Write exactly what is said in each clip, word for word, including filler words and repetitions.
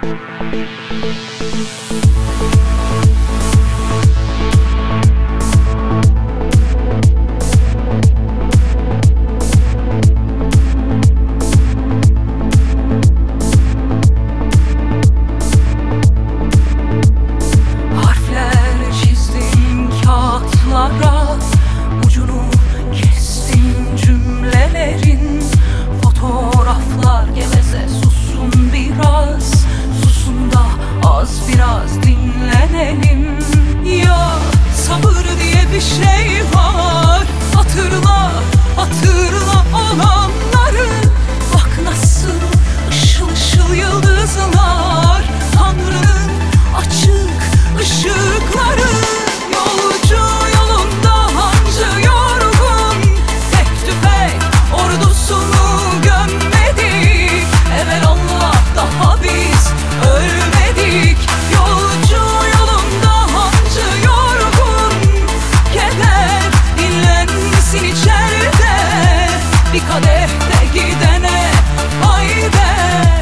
Biraz dinlenelim. Ya sabır diye bir şey var. Hatırla, hatırla olanları. Bak nasıl ışıl ışıl yıldızlar, Tanrı'nın açık ışıkları. Yolcu yolunda hancı yorgun, tek tüfek ordusunu gömmedik. Evelallah daha biz ölmedik. Yolcu yolunda hancı yorgun, keder dinlensin içeride. Bir kadeh de gidene hayde.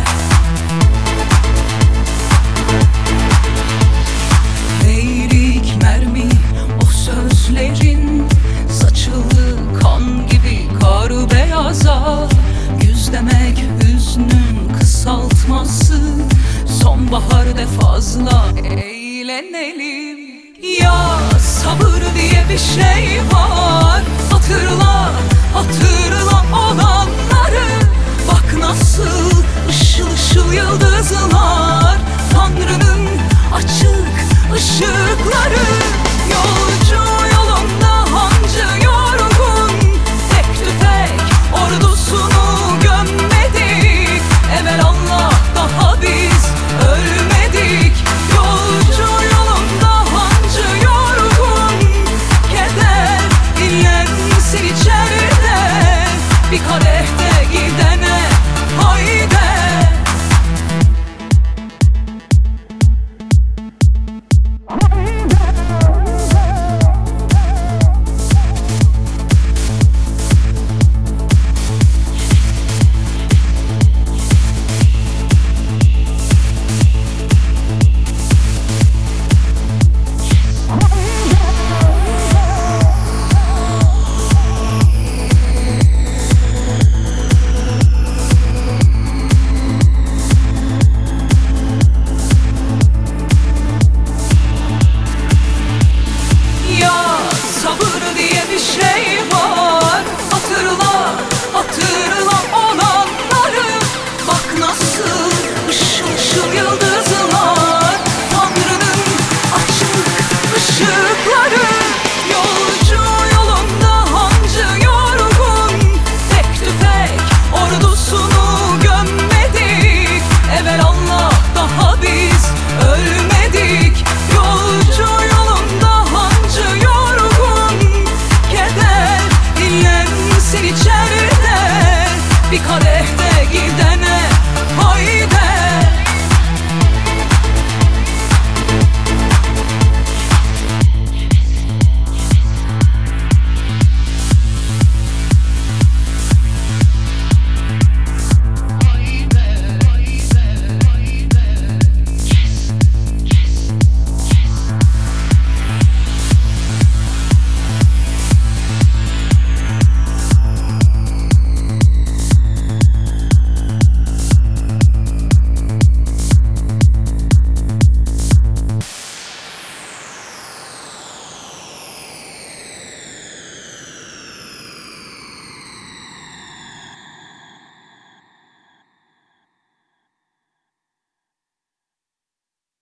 Leylik mermi o sözlerin, saçılı kan gibi kar beyaza. Güz demek hüznün kısaltması, sonbahar de fazla eğlenelim. Ya sabır diye bir şey var. Hatırla, hatırla olanları. Bak nasıl